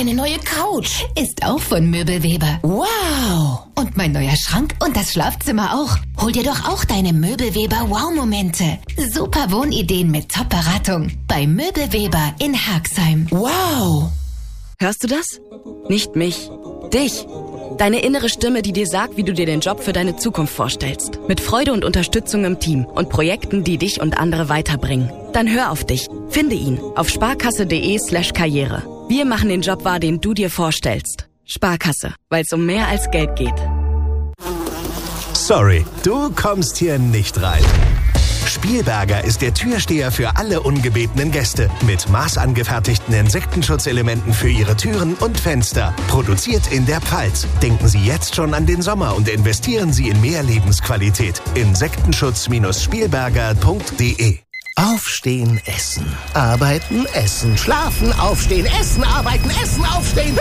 eine neue Couch. Ist auch von Möbelweber. Wow. Und mein neuer Schrank und das Schlafzimmer auch. Hol dir doch auch deine Möbelweber Wow-Momente. Super Wohnideen mit Top-Beratung. Bei Möbelweber in Herxheim. Wow. Hörst du das? Nicht mich. Dich. Deine innere Stimme, die dir sagt, wie du dir den Job für deine Zukunft vorstellst. Mit Freude und Unterstützung im Team und Projekten, die dich und andere weiterbringen. Dann hör auf dich. Finde ihn auf sparkasse.de/Karriere. Wir machen den Job wahr, den du dir vorstellst. Sparkasse, weil es um mehr als Geld geht. Sorry, du kommst hier nicht rein. Spielberger ist der Türsteher für alle ungebetenen Gäste. Mit maßangefertigten Insektenschutzelementen für Ihre Türen und Fenster. Produziert in der Pfalz. Denken Sie jetzt schon an den Sommer und investieren Sie in mehr Lebensqualität. Insektenschutz-spielberger.de. Aufstehen, essen, arbeiten, essen, schlafen, aufstehen, essen, arbeiten, essen, aufstehen.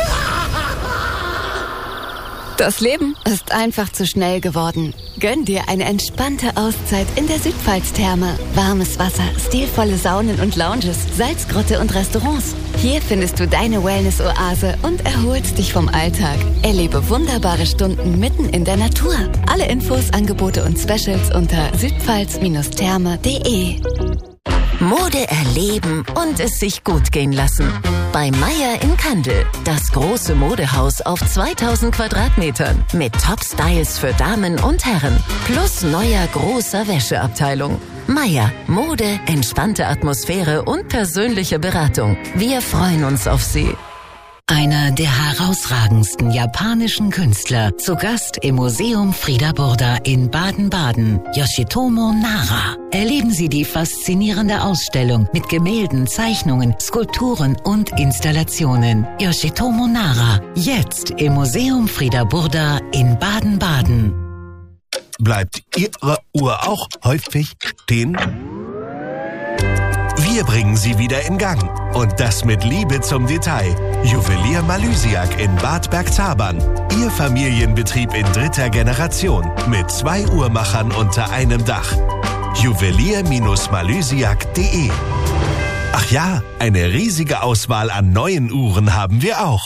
Das Leben ist einfach zu schnell geworden. Gönn dir eine entspannte Auszeit in der Südpfalz-Therme. Warmes Wasser, stilvolle Saunen und Lounges, Salzgrotte und Restaurants. Hier findest du deine Wellness-Oase und erholst dich vom Alltag. Erlebe wunderbare Stunden mitten in der Natur. Alle Infos, Angebote und Specials unter südpfalz-therme.de. Mode erleben und es sich gut gehen lassen. Bei Meier in Kandel. Das große Modehaus auf 2000 Quadratmetern. Mit Top-Styles für Damen und Herren. Plus neuer großer Wäscheabteilung. Meier. Mode, entspannte Atmosphäre und persönliche Beratung. Wir freuen uns auf Sie. Einer der herausragendsten japanischen Künstler, zu Gast im Museum Frieder Burda in Baden-Baden, Yoshitomo Nara. Erleben Sie die faszinierende Ausstellung mit Gemälden, Zeichnungen, Skulpturen und Installationen. Yoshitomo Nara, jetzt im Museum Frieder Burda in Baden-Baden. Bleibt Ihre Uhr auch häufig stehen? Wir bringen sie wieder in Gang. Und das mit Liebe zum Detail. Juwelier Malysiak in Bad Bergzabern. Ihr Familienbetrieb in 3. Generation. Mit 2 Uhrmachern unter einem Dach. Juwelier-malysiak.de. Ach ja, eine riesige Auswahl an neuen Uhren haben wir auch.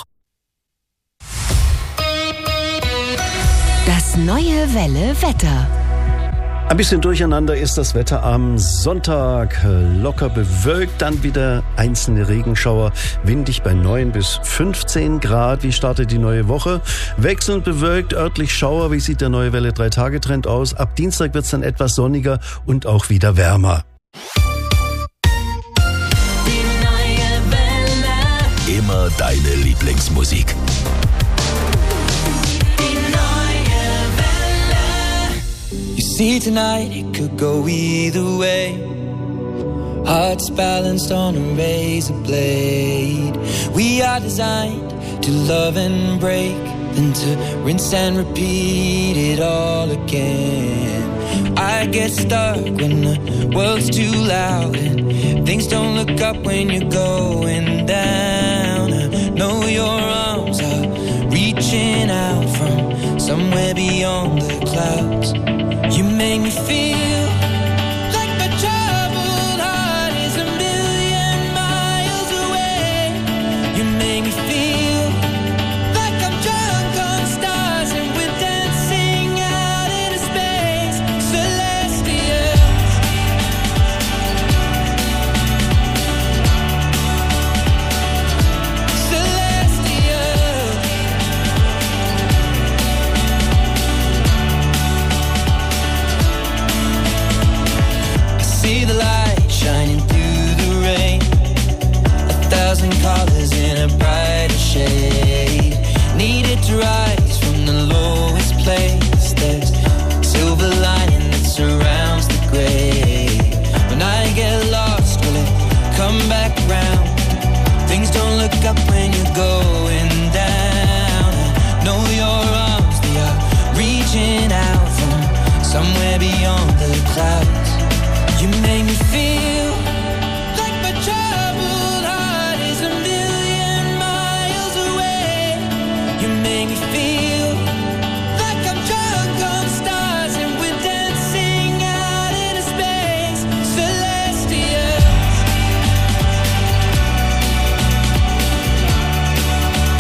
Das neue Welle Wetter. Ein bisschen durcheinander ist das Wetter am Sonntag. Locker bewölkt, dann wieder einzelne Regenschauer. Windig bei 9 bis 15 Grad. Wie startet die neue Woche? Wechselnd bewölkt, örtlich Schauer. Wie sieht der neue Welle 3-Tage-Trend aus? Ab Dienstag wird es dann etwas sonniger und auch wieder wärmer. Die neue Welle. Immer deine Lieblingsmusik. See, tonight it could go either way. Hearts balanced on a razor blade. We are designed to love and break, then to rinse and repeat it all again. I get stuck when the world's too loud and things don't look up when you're going down. I know your arms are reaching out from somewhere beyond the clouds. You make me feel like my troubled heart is a million miles away. You make me feel like I'm drunk on stars and we're dancing out into space. Celestial. Celestial. See the light shining through the rain. 1,000 colors in a brighter shade. Needed to rise from the lowest place. There's silver lining that surrounds the gray. When I get lost, will it come back round? Things don't look up when you're going down. I know your arms, they are reaching out from somewhere beyond the clouds. You make me feel like my troubled heart is a million miles away. You make me feel like I'm drunk on stars and we're dancing out into space. Celestial.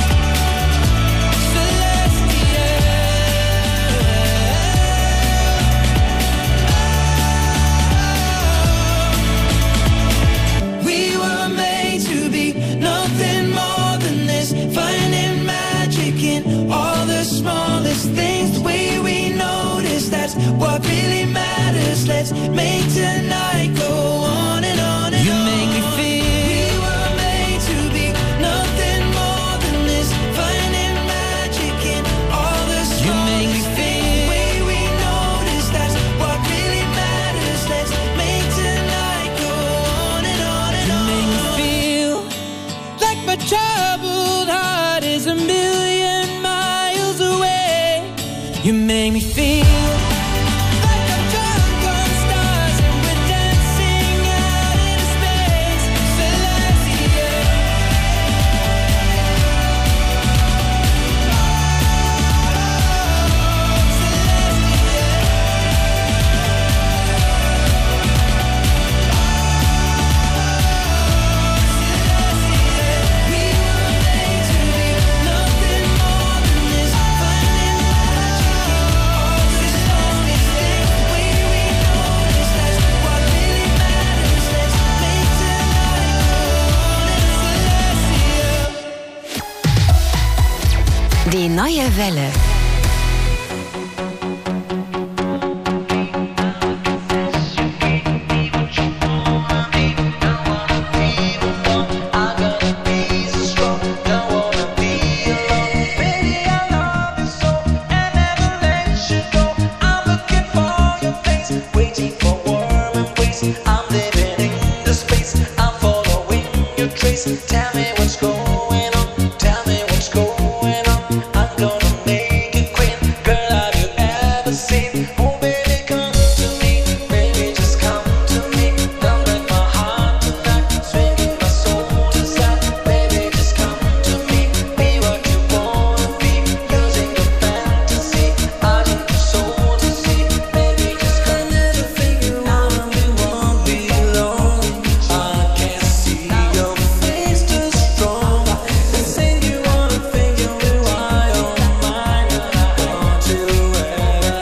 make tonight go on and on and on. You make me feel we were made to be nothing more than this, finding magic in all the stars. You make me feel the way we notice, that's what really matters. Let's make tonight go on and on and on. You make me feel like my troubled heart is a million miles away. You make me feel like I'm drunk on stars and we're dancing out in space. Celestia. We were made to be nothing more than this, finding magic in all the stars we stay. The way we notice, that's what really matters. Let's make tonight go on and Celestia. Die neue Welle. Tell me what's going on, tell me what's going on. I'm gonna make it quick. Girl, have you ever seen? Oh baby, come to me, baby, just come to me. Don't break my heart tonight, swinging my soul inside. Baby, just come to me, be what you wanna be, using your fantasy. I need your soul to see. Baby, just come to figure out we won't be alone. I can't see your face too strong. They think you wanna figure me why on mine. Want to ever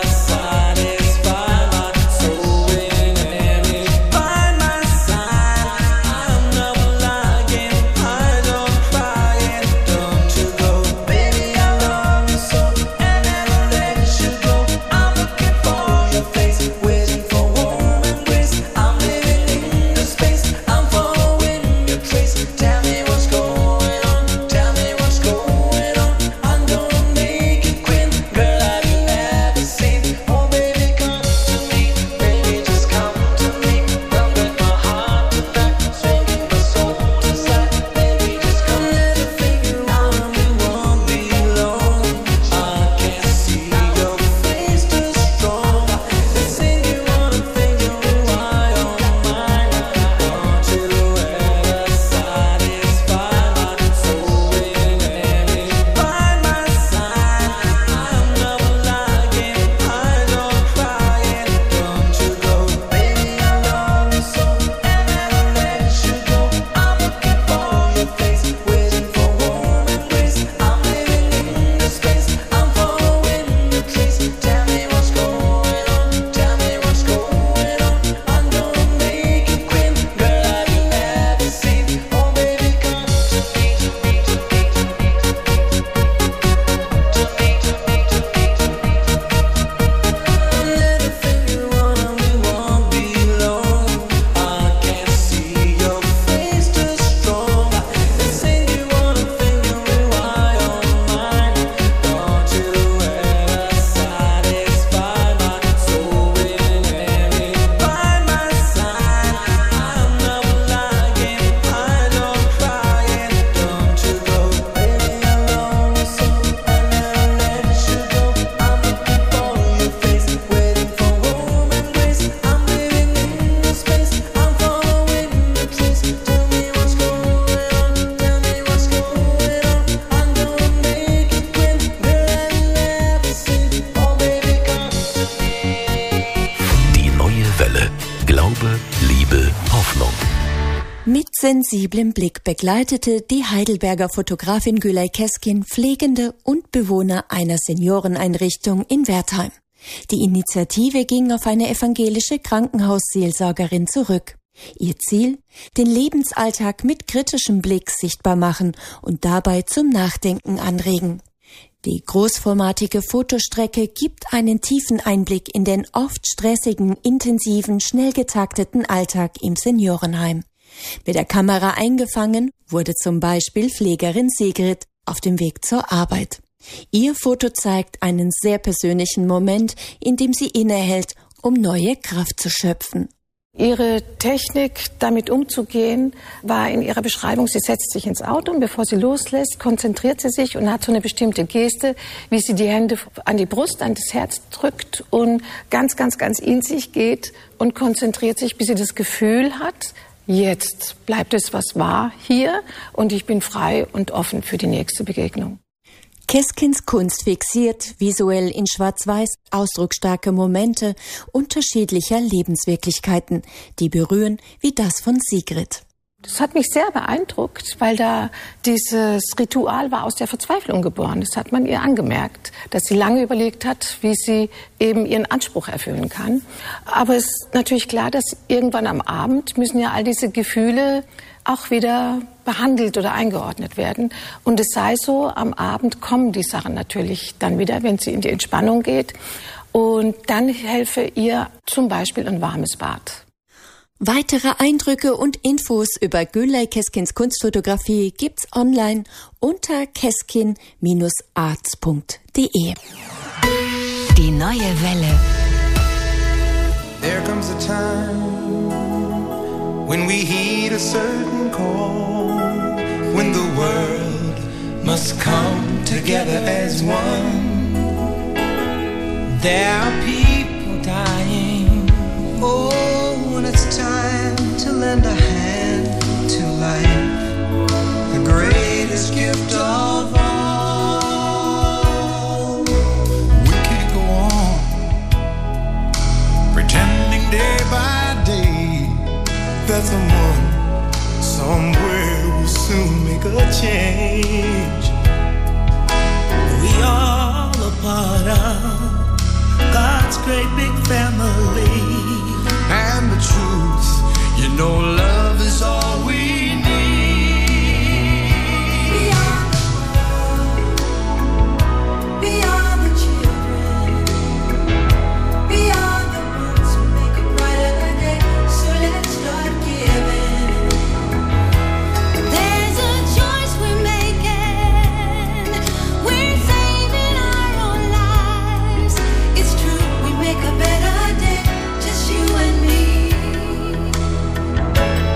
satisfy my soul in any by my side. I'm never lying, I don't cry it. Don't you go, baby, I love you so and never let you go. I'm looking for your face, waiting for warm embrace. I'm living in the space, I'm following your trace. Tell me what's going on, tell me what's going on. I'm gonna make it quick. Girl, have you ever seen? Oh baby, come to me, baby, just come to me. Don't break my heart tonight, swinging my soul inside. Baby, just come let it figure out we won't be alone. I can't see your face too strong. They think you wanna figure me why on mine. Want you to ever satisfy my soul in any by my side. I'm never lying, I don't cry it. Don't you go, baby, I love you so and never let you go. I'm looking for your face, waiting for warm embrace. I'm living in the space, I'm following your trace. Tell me what's going on, tell me what's going on. I'm gonna make it quick. Girl, have you ever seen? Oh baby, come to me, to me, to me, to me, to me, let it figure out we won't be alone. I can't see your face too strong. They think you wanna figure me why on mine. Don't you ever satisfy my soul in any by my side. I'm never lying, I don't cry it. Don't you go, baby, I love you so and never let you go. I'm looking for your face, waiting for warm embrace. I'm living in the space, I'm following your trace. Tell me what's going on, tell me what's going on. I'm gonna make it quick. Girl, have you ever seen? Oh baby, come to me. Die neue Welle. Glaube, Liebe, Hoffnung. Mit sensiblem Blick begleitete die Heidelberger Fotografin Gülay Keskin Pflegende und Bewohner einer Senioreneinrichtung in Wertheim. Die Initiative ging auf eine evangelische Krankenhausseelsorgerin zurück. Ihr Ziel? Den Lebensalltag mit kritischem Blick sichtbar machen und dabei zum Nachdenken anregen. Die großformatige Fotostrecke gibt einen tiefen Einblick in den oft stressigen, intensiven, schnell getakteten Alltag im Seniorenheim. Mit der Kamera eingefangen wurde zum Beispiel Pflegerin Sigrid auf dem Weg zur Arbeit. Ihr Foto zeigt einen sehr persönlichen Moment, in dem sie innehält, um neue Kraft zu schöpfen. Ihre Technik, damit umzugehen, war in ihrer Beschreibung, sie setzt sich ins Auto und bevor sie loslässt, konzentriert sie sich und hat so eine bestimmte Geste, wie sie die Hände an die Brust, an das Herz drückt und ganz, ganz, ganz in sich geht und konzentriert sich, bis sie das Gefühl hat, jetzt bleibt es, was war, hier und ich bin frei und offen für die nächste Begegnung. Keskins Kunst fixiert visuell in Schwarz-Weiß ausdrucksstarke Momente unterschiedlicher Lebenswirklichkeiten, die berühren wie das von Sigrid. Das hat mich sehr beeindruckt, weil da dieses Ritual war aus der Verzweiflung geboren. Das hat man ihr angemerkt, dass sie lange überlegt hat, wie sie eben ihren Anspruch erfüllen kann. Aber es ist natürlich klar, dass irgendwann am Abend müssen ja all diese Gefühle auch wieder behandelt oder eingeordnet werden. Und es sei so, am Abend kommen die Sachen natürlich dann wieder, wenn sie in die Entspannung geht. Und dann helfe ihr zum Beispiel ein warmes Bad. Weitere Eindrücke und Infos über Gülay Keskins Kunstfotografie gibt's online unter keskin-arts.de. Die neue Welle. There comes a time when we heed a certain call, when the world must come together as one. There are people dying. Oh, when it's time to lend a hand to life, the greatest gift of all. We can't go on pretending day by day that someone somewhere will soon make a change. We all a part of God's great big family. And the truth, you know, love is all we need. Beyond the world, beyond the children, beyond the ones who make a brighter day. So let's start giving. There's a choice we're making. We're saving our own lives. It's true, we make a better day. Just you and me.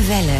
Welle.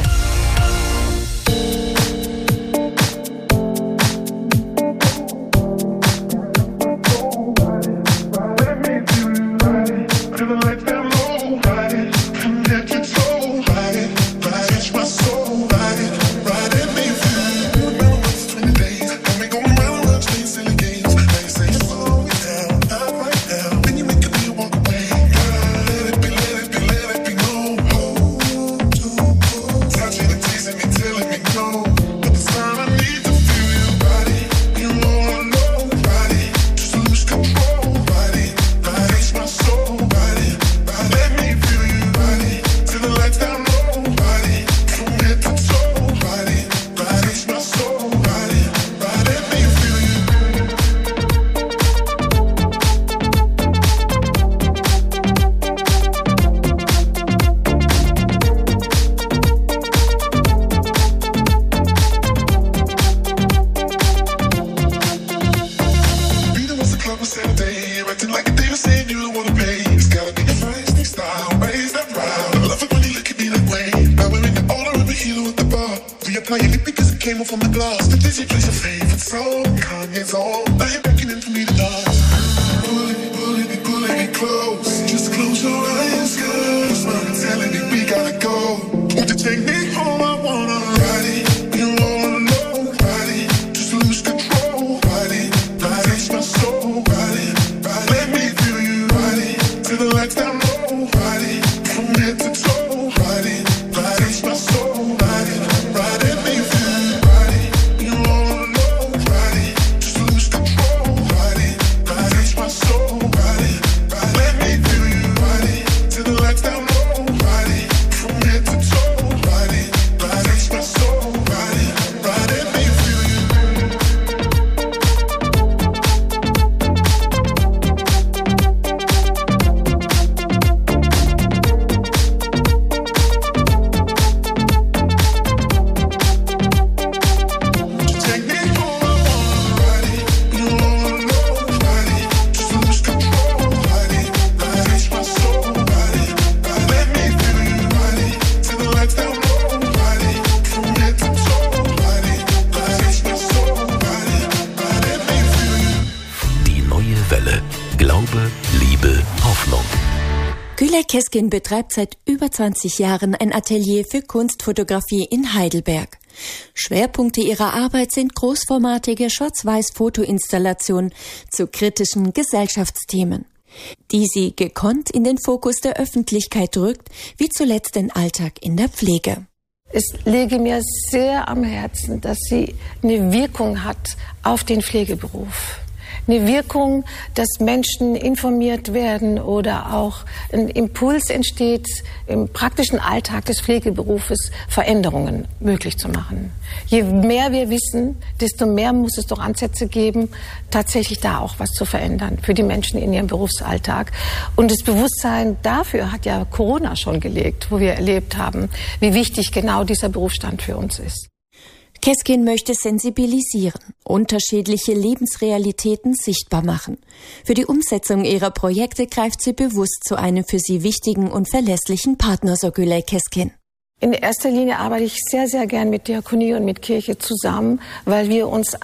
Gülay Keskin betreibt seit über 20 Jahren ein Atelier für Kunstfotografie in Heidelberg. Schwerpunkte ihrer Arbeit sind großformatige Schwarz-Weiß-Fotoinstallationen zu kritischen Gesellschaftsthemen, die sie gekonnt in den Fokus der Öffentlichkeit rückt, wie zuletzt den Alltag in der Pflege. Es lege mir sehr am Herzen, dass sie eine Wirkung hat auf den Pflegeberuf. Eine Wirkung, dass Menschen informiert werden oder auch ein Impuls entsteht, im praktischen Alltag des Pflegeberufes Veränderungen möglich zu machen. Je mehr wir wissen, desto mehr muss es doch Ansätze geben, tatsächlich da auch was zu verändern für die Menschen in ihrem Berufsalltag. Und das Bewusstsein dafür hat ja Corona schon gelegt, wo wir erlebt haben, wie wichtig genau dieser Berufsstand für uns ist. Keskin möchte sensibilisieren, unterschiedliche Lebensrealitäten sichtbar machen. Für die Umsetzung ihrer Projekte greift sie bewusst zu einem für sie wichtigen und verlässlichen Partner, so Gülay Keskin. In erster Linie arbeite ich sehr, sehr gern mit Diakonie und mit Kirche zusammen, weil wir uns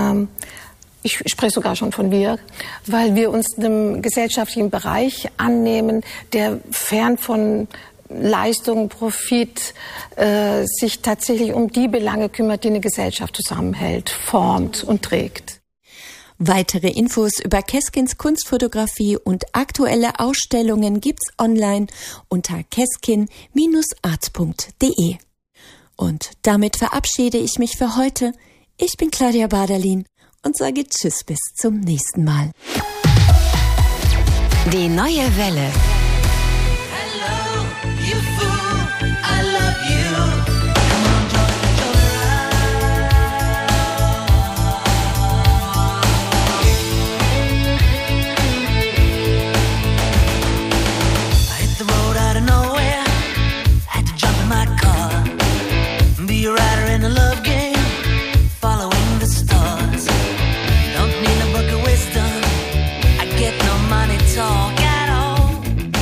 ich spreche sogar schon von wir, weil wir uns einem gesellschaftlichen Bereich annehmen, der fern von Leistung, Profit, sich tatsächlich um die Belange kümmert, die eine Gesellschaft zusammenhält, formt und trägt. Weitere Infos über Keskins Kunstfotografie und aktuelle Ausstellungen gibt's online unter keskin-art.de. Und damit verabschiede ich mich für heute. Ich bin Claudia Baderlin und sage Tschüss bis zum nächsten Mal. Die neue Welle. You fool, I love you. Come on, join the I hit the road out of nowhere, had to jump in my car, be a rider in a love game, following the stars. Don't need a book of wisdom, I get no money talk at all.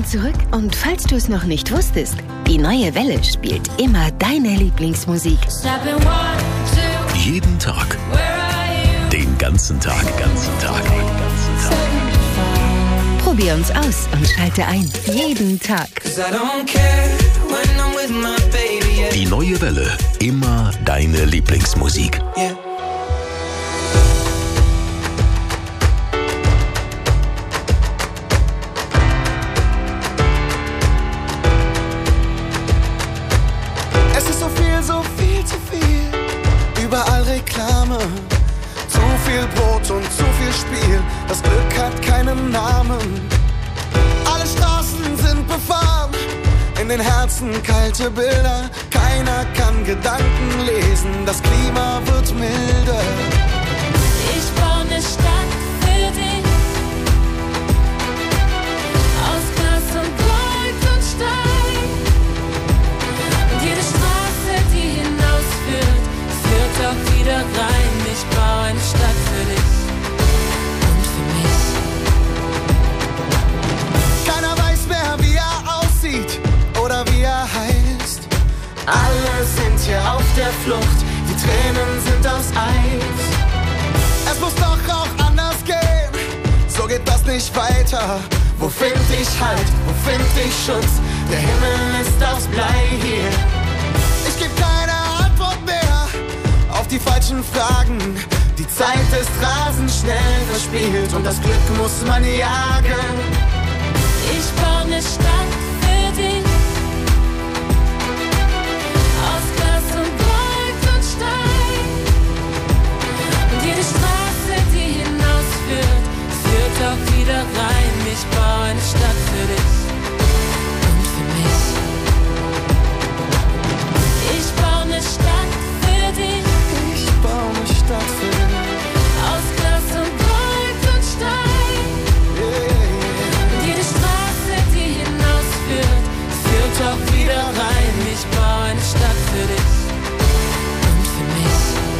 zurück. Und falls du es noch nicht wusstest, die neue Welle spielt immer deine Lieblingsmusik. Jeden Tag. Den ganzen Tag. Probier uns aus und schalte ein. Jeden Tag. Die neue Welle. Immer deine Lieblingsmusik. Es ist so viel zu viel. Überall Reklame. Zu viel Brot und zu viel Spiel. Das Glück hat keinen Namen. Alle Straßen sind befahren. In den Herzen kalte Bilder. Keiner kann Gedanken lesen. Das Klima wird milder. Ich baue eine Stadt für dich. Aus Glas und Gold und Stein. Und jede Straße, die hinausführt, führt auch wieder rein. Ich baue eine Stadt für dich und für mich. Keiner weiß mehr, wie er aussieht oder wie er heißt. Alle sind hier auf der Flucht, die Tränen sind aus Eis. Es muss doch auch anders gehen, so geht das nicht weiter. Wo find ich Halt, wo find ich Schutz? Der Himmel ist aus Blei hier. Ich geb keine Antwort mehr auf die falschen Fragen. Die Zeit ist rasend schnell verspielt und das Glück muss man jagen. Ich baue eine Stadt für dich. Aus Glas und Gold und Stein. Und jede Straße, die hinausführt, führt auch wieder rein. Ich baue eine Stadt für dich und für mich. Ich baue eine Stadt für dich. Ich baue eine Stadt für dich. Aus Glas und Gold und Stein. Und jede Straße, die hinausführt, führt auch wieder rein. Ich baue eine Stadt für dich und für mich.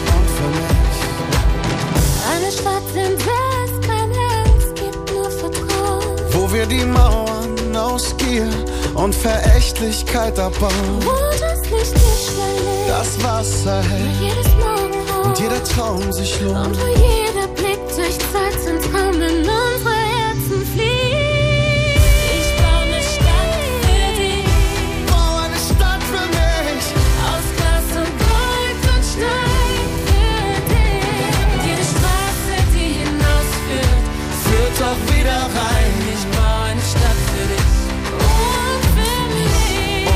Eine Stadt, in der es keine Angst gibt, nur Vertrauen. Wo wir die Mauern aus Gier und Verächtlichkeit abbauen. Wo das Licht nicht schnell ist, Das Wasser hält jedes Morgenrot. und jeder Traum sich lohnt. Und wo jeder Blick durch Zeit zum Traum in unsere Herzen fließt. Ich baue eine Stadt für dich. Bau eine Stadt für mich. Aus Glas und Gold und Stein für dich. Und jede Straße, die hinausführt, Führt auch wieder rein. ich baue eine Stadt für dich und für mich.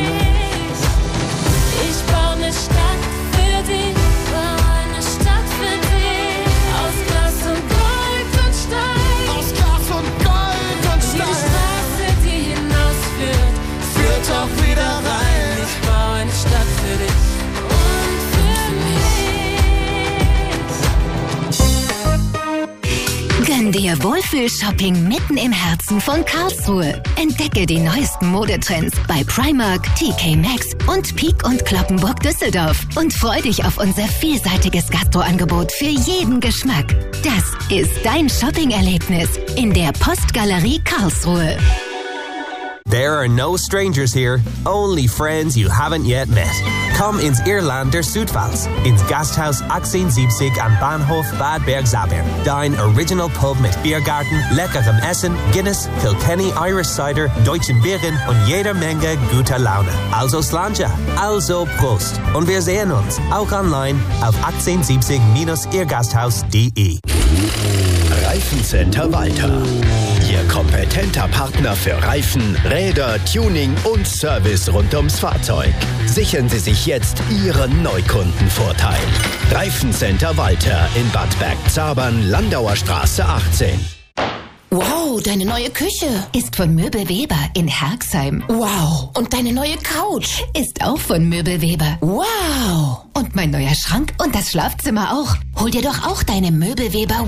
Ich baue eine Stadt für dich. Baue eine Stadt für dich. Aus Glas und Gold und Stein. Aus Glas und Gold und Jede Stein. Straße, die hinausführt, Führt auch wieder rein. ich baue eine Stadt für dich und für mich. Gönn dir Wohlfühl-Shopping mitten im Herzen von Karlsruhe. Entdecke die neuesten Modetrends bei Primark, TK Maxx und Peek und Cloppenburg Düsseldorf. Und freu dich auf unser vielseitiges Gastroangebot für jeden Geschmack. Das ist dein Shopping-Erlebnis in der Postgalerie Karlsruhe. There are no strangers here, only friends you haven't yet met. Komm ins Irlander Südpfalz, ins Gasthaus 1870 am Bahnhof Bad Bergzabern. Dein Original Pub mit Biergarten, leckerem Essen, Guinness, Kilkenny Irish Cider, deutschen Bieren und jeder Menge guter Laune. Also Slàinte, also Prost. Und wir sehen uns auch online auf 1870-irgasthaus.de. Reifencenter Walter. Ihr kompetenter Partner für Reifen, Räder, Tuning und Service rund ums Fahrzeug. Sichern Sie sich jetzt Ihren Neukundenvorteil. Reifencenter Walter in Bad Bergzabern, Landauer Straße 18. Wow, deine neue Küche Ist von Möbel Weber in Herxheim. Wow, und deine neue Couch Ist auch von Möbel Weber. Wow. Und mein neuer Schrank und das Schlafzimmer auch. Hol dir doch auch deine Möbel Weber